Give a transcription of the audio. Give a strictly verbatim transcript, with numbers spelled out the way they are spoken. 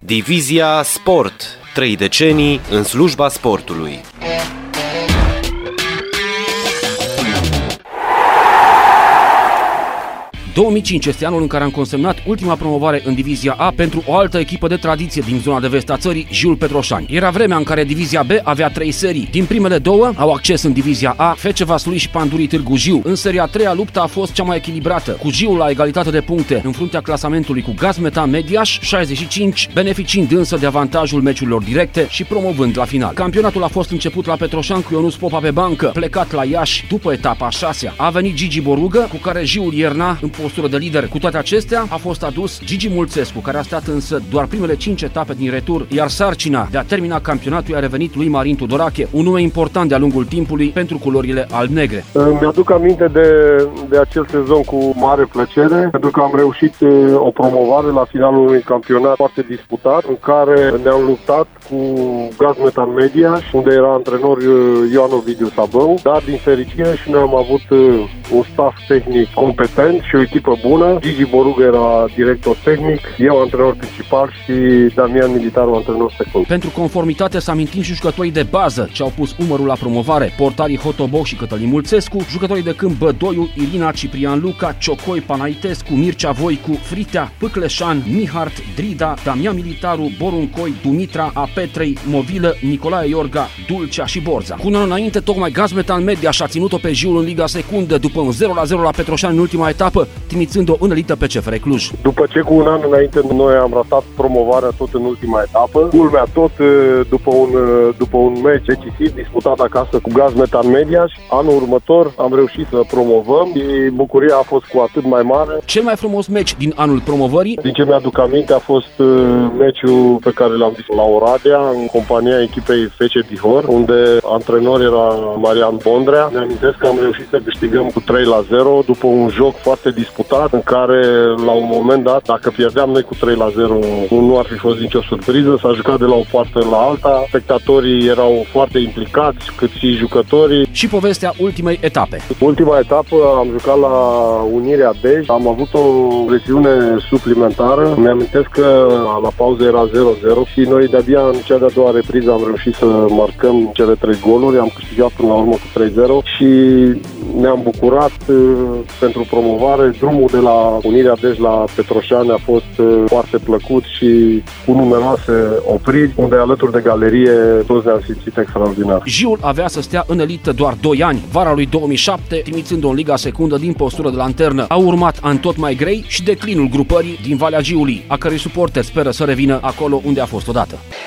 Divizia Sport. Trei decenii în slujba sportului. două mii cinci este anul în care am consemnat ultima promovare în Divizia A pentru o altă echipă de tradiție din zona de vest a țării, Giul Petroșani. Era vremea în care Divizia B avea trei serii. Din primele două au acces în Divizia A F C Vaslui și Pandurii Târgu Jiu. În seria a treia lupta a fost cea mai echilibrată, cu Jiul la egalitate de puncte în fruntea clasamentului cu Gazmetan Mediaș șaizeci și cinci, beneficiind însă de avantajul meciurilor directe și promovând la final. Campionatul a fost început la Petroșani cu Ionuț Popa pe bancă, plecat la Iași după etapa a șasea. A venit Gigi Borugă, cu care Jiul ierna în postură de lider. Cu toate acestea, a fost adus Gigi Mulțescu, care a stat însă doar primele cinci etape din retur, iar sarcina de a termina campionatul a revenit lui Marin Tudorache, un nume important de-a lungul timpului pentru culorile alb-negre. Mi-aduc aminte de, de acel sezon cu mare plăcere, pentru că am reușit o promovare la finalul unui campionat foarte disputat, în care ne-am luptat cu Gazmetan Mediaș, unde era antrenor Ioan Ovidiu Sabău, dar din fericire și noi am avut un staff tehnic competent și o echipă bună. Gigi Borugă era director tehnic, eu antrenor principal și Damian Militaru antrenor secund. Pentru conformitate să amintim și jucătorii de bază ce au pus umărul la promovare: portarii Hotoboc și Cătălin Mulțescu, jucătorii de câmp Bădoiu, Irina, Ciprian Luca, Ciocoi, Panaitescu, Mircea Voicu, Fritea, Pâcleșan, Mihart, Drida, Damian Militaru, Boruncoi, Dumitra, Apetrei, Movilă, Nicolae Iorga, Dulcea și Borza. Cu un an înainte, tocmai Gazmetan Mediaș a ținut-o pe Jiul în Liga Secundă după un zero la zero la Petroșani în ultima etapă, trimițând-o în elită pe C F R Cluj. După ce cu un an înainte noi am ratat promovarea tot în ultima etapă, culmea tot după un, după un meci decisiv disputat acasă cu Gazmetan Mediaș, anul următor am reușit să promovăm și bucuria a fost cu atât mai mare. Cel mai frumos meci din anul promovării, din ce mi-aduc aminte, a fost meciul pe care l-am văzut la Oradea, în compania echipei F C Bihor, unde antrenor era Marian Bondrea. Ne amintesc că am reușit să câștigăm cu trei la zero după un joc foarte disputat, în care la un moment dat, dacă pierdeam noi cu trei la zero, nu ar fi fost nicio surpriză. S-a jucat de la o parte la alta, spectatorii erau foarte implicați, cât și jucătorii. Și povestea ultimei etape. Ultima etapă am jucat la Unirea Dej, am avut o presiune suplimentară. Mi-amintesc că la pauză era zero zero și noi de-abia în cea de-a doua repriză am reușit să marcăm cele trei goluri, am câștigat până la urmă cu trei zero și ne-am bucurat uh, pentru promovare. Drumul de la Unirea Dej la Petroșani a fost uh, foarte plăcut și cu numeroase opriri, unde alături de galerie toți ne-am simțit extraordinar. Jiul avea să stea în elită doar doi ani, vara lui două mii șapte, trimițând-o în Liga Secundă din postură de lanternă. Au urmat ani tot mai grei și declinul grupării din Valea Jiului, a cărei suporteri speră să revină acolo unde a fost odată.